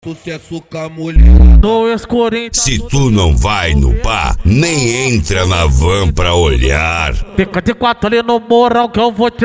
Sucesso com a mulher. No escurinho. Se tu não vai no bar, nem entra na van pra olhar. Fica de quatro ali no morão que eu vou te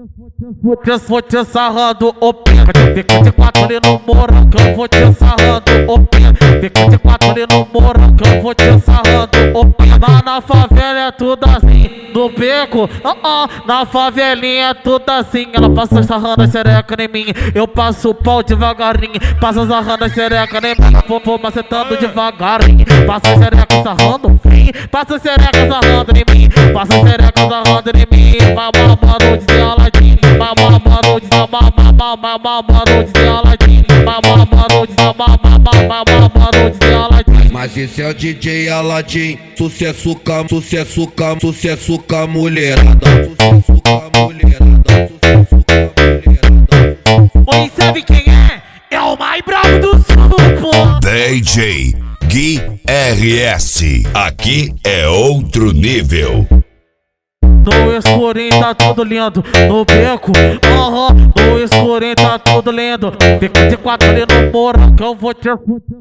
sarrando o pé. Fica de quatro ali no morão que eu vou te sarrando o pé. Fica de quatro ali no morão que eu vou te sarrando o pé. Mas na favela é tudo assim, no beco, na favelinha é tudo assim. Ela passa sarrando a xereca em mim, eu passo o pau devagarinho. Passa sarrando a xereca em mim, vou macetando devagarinho. Passa a xereca sarrando, vem. Passa a xereca sarrando em mim, passa a xereca sarrando em mim. Mamamano de Aladim, mamamano de mamamano de Aladim, mamamano de Aladim. Mas esse é o DJ Aladim, sucesso com a mulherada. Sucesso com a mulherada, sucesso com a mulherada. Oi, sabe quem é? É o mais brabo do sul, DJ Gui RS, aqui é outro nível. No escurinho tá tudo lindo, no beco, no escurinho tá tudo lindo. Fica de quatro ali no morão que eu vou te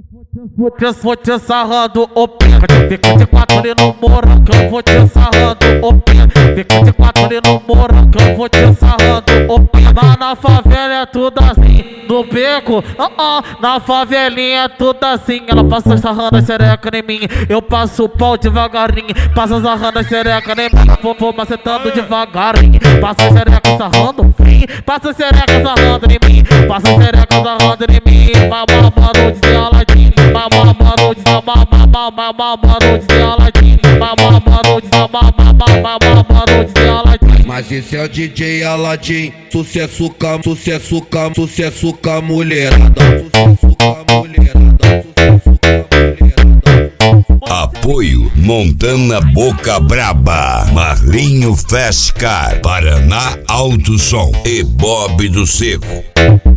sarrando o pé. Fica de quatro ali no morão que eu vou te sarrando o pé. Fica de quatro ali no morão que eu vou te sarrando o pé. Mas na favela é tudo assim, no beco, na favelinha é tudo assim. Ela passa sarrando a xereca em mim, eu passo o pau devagarinho. Passa sarrando a xereca em mim, vou macetando devagarinho. Passa a xereca sarrando, vem. Passa a xereca sarrando em mim, passa a xereca sarrando em mim. Mamamano de Aladim, mamamano de Aladim, mamamano de Aladim. Mas esse é o DJ Aladim, sucesso com a mulherada. Sucesso com a mulherada, sucesso com a mulherada. Apoio Montana Boca Braba, Marlinho Fast Car, Paraná Alto Som e Bob do Seco.